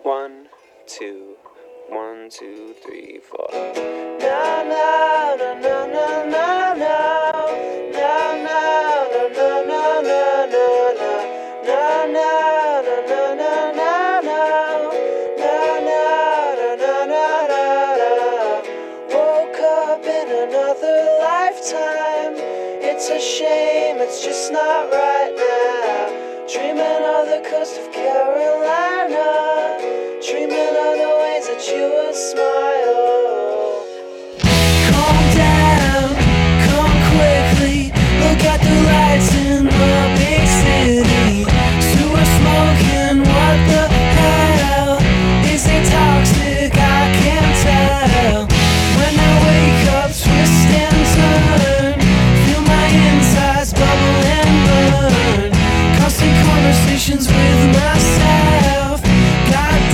1, 2, 1, 2, 3, 4. Now, now, now, now, now, now, now. Now, now, now, now, now, now, now, now. Now, now, now, now, now, now, now. Now, now, now, now, now, now, now. Woke up in another lifetime. It's a shame, it's just not right now. Dreaming of the coast of Carolina.